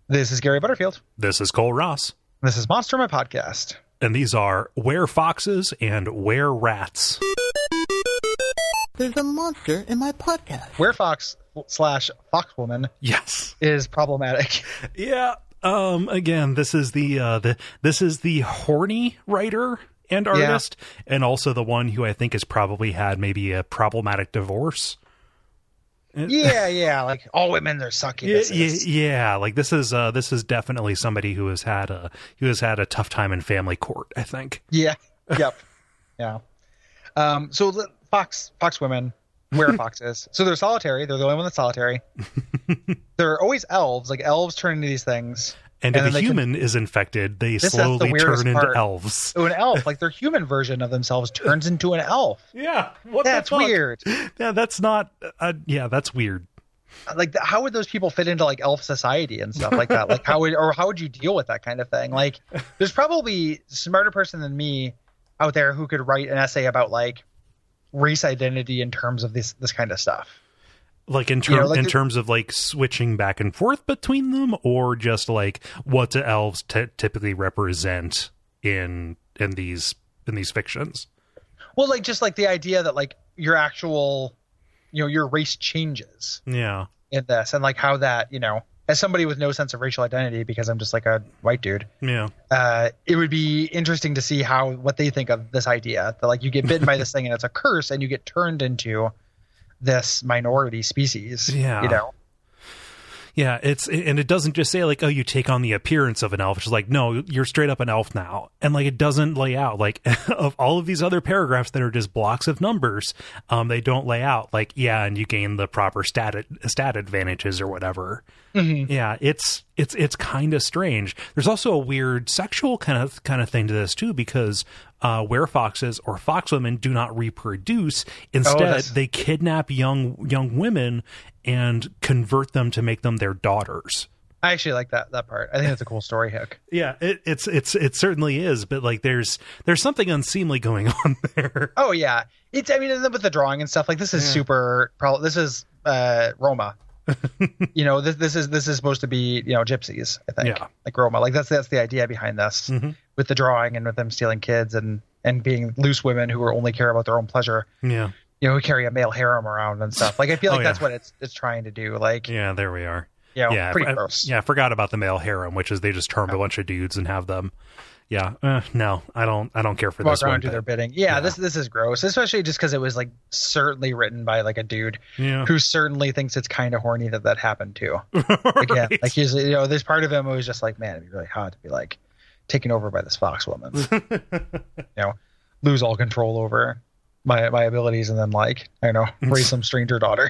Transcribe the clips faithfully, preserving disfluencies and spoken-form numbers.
This is Gary Butterfield. This is Cole Ross. This is Monster My Podcast. And these are Were Foxes and Were Rats. There's a monster in my podcast. Were Fox slash Foxwoman Yes. is problematic. Yeah. Um, again, this is the, uh, the, this is the horny writer and artist, yeah. and also the one who I think has probably had maybe a problematic divorce. Yeah, yeah, like all women are succubuses. Yeah, yeah, like this is uh, this is definitely somebody who has had a who has had a tough time in family court, I think. Yeah. Yep. Yeah. Um. So fox fox women, were foxes. So they're solitary. They're the only one that's solitary. They're always elves. Like elves turn into these things. And, and if a human can, is infected, they this, slowly the turn into part. elves. So an elf, like their human version of themselves, turns into an elf. Yeah, what that's the fuck? weird. Yeah, that's not. Uh, yeah, that's weird. Like, how would those people fit into like elf society and stuff like that? Like, how would or how would you deal with that kind of thing? Like, there's probably a smarter person than me out there who could write an essay about like race identity in terms of this this kind of stuff. Like in, ter- you know, like in terms of like switching back and forth between them, or just like what do elves t- typically represent in in these in these fictions? Well, like just like the idea that like your actual, you know, your race changes. Yeah. In this, and like how that, you know, as somebody with no sense of racial identity, because I'm just like a white dude. Yeah. Uh, it would be interesting to see how what they think of this idea that like you get bitten by this thing and it's a curse and you get turned into this minority species. Yeah. You know? Yeah, it's and it doesn't just say like, oh, you take on the appearance of an elf. It's like, no, you're straight up an elf now. And like it doesn't lay out like of all of these other paragraphs that are just blocks of numbers, um, they don't lay out like, yeah, and you gain the proper stat stat advantages or whatever. Mm-hmm. Yeah, it's it's it's kind of strange. There's also a weird sexual kind of kind of thing to this too, because uh, werefoxes or foxwomen do not reproduce. Instead, oh, they kidnap young young women and convert them to make them their daughters. I actually like that that part. I think that's a cool story hook. Yeah, it, it's it's it certainly is. But like, there's there's something unseemly going on there. Oh yeah, it's I mean with the drawing and stuff like this is yeah. super. Probably this is uh, Roma. you know, this this is this is supposed to be, you know, gypsies, I think. Yeah. Like Roma. Like that's that's the idea behind this, mm-hmm. with the drawing and with them stealing kids and and being loose women who only care about their own pleasure. Yeah. You know, who carry a male harem around and stuff. Like I feel like oh, yeah. that's what it's it's trying to do. Like yeah, there we are. You know, yeah, pretty I, gross. Yeah, I forgot about the male harem, which is they just term a bunch of dudes and have them. Yeah, uh, no, I don't. I don't care for Walk this around one. And do their bidding. Yeah, yeah, this this is gross, especially just because it was like certainly written by like a dude yeah. who certainly thinks it's kind of horny that that happened too. right. Again, like he's, you know, there's part of him who was just like, man, it'd be really hot to be like taken over by this fox woman. you know, lose all control over my my abilities, and then like I don't know, raise some stranger daughter.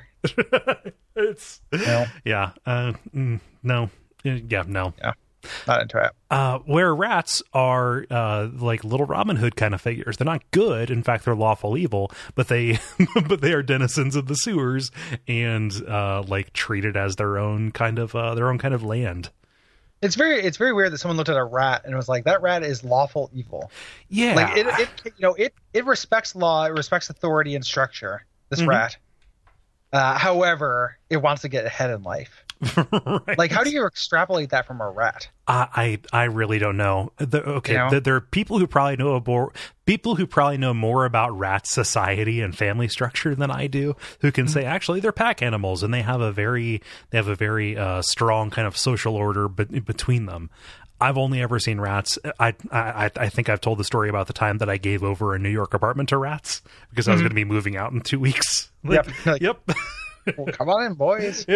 it's you know? yeah, uh, mm, no, yeah, no, yeah. Not into it. Uh, where rats are uh, like little Robin Hood kind of figures. They're not good. In fact, they're lawful evil, but they but they are denizens of the sewers and uh, like treated as their own kind of uh, their own kind of land. It's very it's very weird that someone looked at a rat and was like, that rat is lawful evil. Yeah, like it, it you know it it respects law, it respects authority and structure. This mm-hmm. rat. Uh, however, it wants to get ahead in life. right. Like, how do you extrapolate that from a rat? Uh, I I really don't know. The, okay, you know? the, there are people who probably know more people who probably know more about rat society and family structure than I do, who can mm-hmm. say actually they're pack animals and they have a very they have a very uh, strong kind of social order be- between them. I've only ever seen rats. I, I I think I've told the story about the time that I gave over a New York apartment to rats because mm-hmm. I was going to be moving out in two weeks. Like, yep. Like, yep. Well, come on in, boys.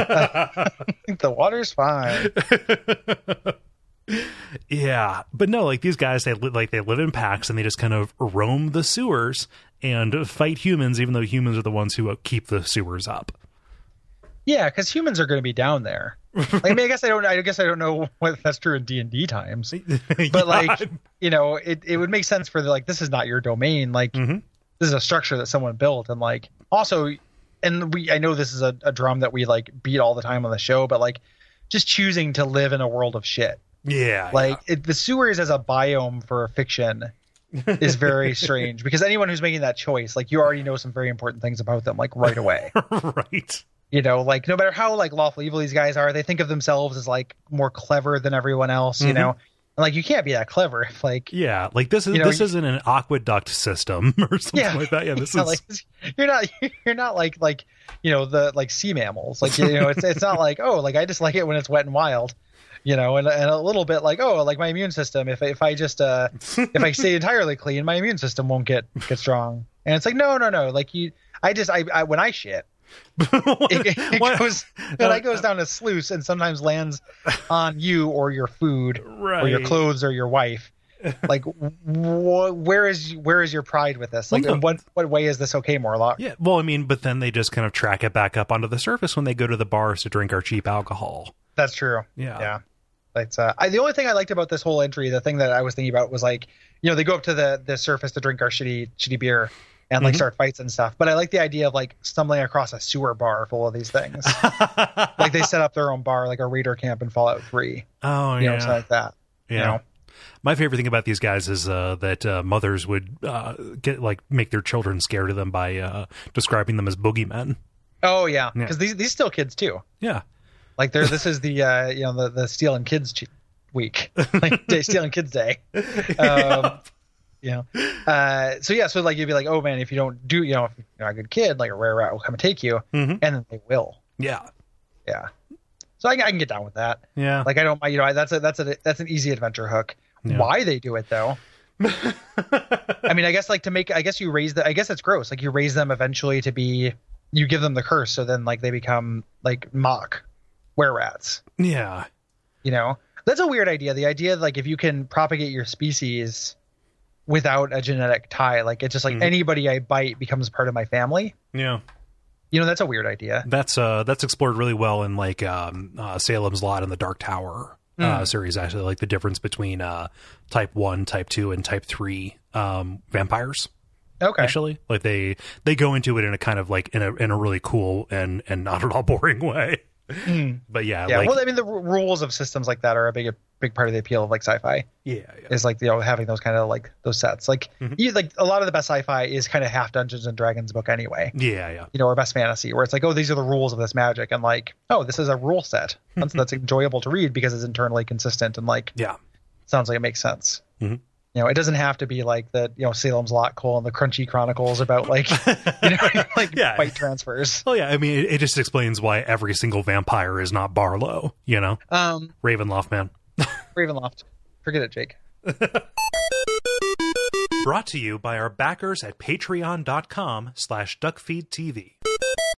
I think the water's fine. Yeah, but no, like these guys, they li- like they live in packs and they just kind of roam the sewers and fight humans, even though humans are the ones who keep the sewers up. Yeah, because humans are going to be down there. Like, I mean, I guess I don't. I guess I don't know whether that's true in D and D times, but yeah. like, you know, it it would make sense for the like, this is not your domain. Like, mm-hmm. this is a structure that someone built, and like, also, and we. I know this is a, a drum that we like beat all the time on the show, but like, just choosing to live in a world of shit. Yeah, like yeah. It, the sewers as a biome for fiction is very strange because anyone who's making that choice, like, you already know some very important things about them, like right away. Right. You know, like no matter how like lawful evil these guys are, they think of themselves as like more clever than everyone else. You mm-hmm. know, and like you can't be that clever if like yeah, like this is you know, this isn't an aqueduct system or something yeah, like that. Yeah, this yeah, is like, you're not you're not like like you know the like sea mammals. Like you know, it's it's not like oh like I just like it when it's wet and wild. You know, and, and a little bit like oh like my immune system. If if I just uh if I stay entirely clean, my immune system won't get get strong. And it's like no no no like you I just I, I when I shit. it, it goes that goes down a sluice and sometimes lands on you or your food right. or your clothes or your wife. Like, wh- where is where is your pride with this? Like, well, no. in what what way is this okay, Morlock? Yeah, well, I mean, but then they just kind of track it back up onto the surface when they go to the bars to drink our cheap alcohol. That's true. Yeah, yeah. It's uh, I, the only thing I liked about this whole entry, the thing that I was thinking about was like, you know, they go up to the the surface to drink our shitty shitty beer. And like mm-hmm. start fights and stuff, but I like the idea of like stumbling across a sewer bar full of these things. Like they set up their own bar, like a raider camp in Fallout three. Oh you yeah, know, something like that. Yeah. You know? My favorite thing about these guys is uh, that uh, mothers would uh, get like make their children scared of them by uh, describing them as boogeymen. Oh yeah, because yeah. these these still kids too. Yeah, like they're this is the uh, you know the the stealing kids week, like day, stealing kids day. yeah. Um, You know, uh, so yeah, so like you'd be like, oh man, if you don't do, you know, if you're not a good kid, like a rare rat will come and take you, mm-hmm. and then they will. Yeah, yeah. So I, I can get down with that. Yeah, like I don't, you know, that's a that's a that's an easy adventure hook. Yeah. Why they do it though? I mean, I guess like to make, I guess you raise the, I guess it's gross. Like you raise them eventually to be, you give them the curse, so then like they become like mock were rats. Yeah, you know, that's a weird idea. The idea like if you can propagate your species without a genetic tie, like it's just like mm. anybody I bite becomes part of my family. Yeah, you know, that's a weird idea. That's uh that's explored really well in like um uh, Salem's Lot and the Dark Tower uh mm. series, actually, like the difference between uh type one, type two, and type three um vampires. Okay, actually, like they they go into it in a kind of like in a in a really cool and and not at all boring way. Mm. But yeah, yeah. Like, well, I mean, the r- rules of systems like that are a big, big part of the appeal of like sci-fi. Yeah, yeah. Is like you know having those kind of like those sets. Like, mm-hmm. you, like a lot of the best sci-fi is kind of half Dungeons and Dragons book anyway. Yeah, yeah. You know, or best fantasy, where it's like, oh, these are the rules of this magic, and like, oh, this is a rule set. That's that's enjoyable to read because it's internally consistent and like, yeah, sounds like it makes sense. Mm-hmm. You know, it doesn't have to be like the, you know, Salem's Lot Cole and the Crunchy Chronicles about like, you know, like yeah. fight transfers. Oh yeah, I mean, it, it just explains why every single vampire is not Barlow. You know, um, Ravenloft, man. Ravenloft, forget it, Jake. Brought to you by our backers at patreon dot com slash duckfeedtv.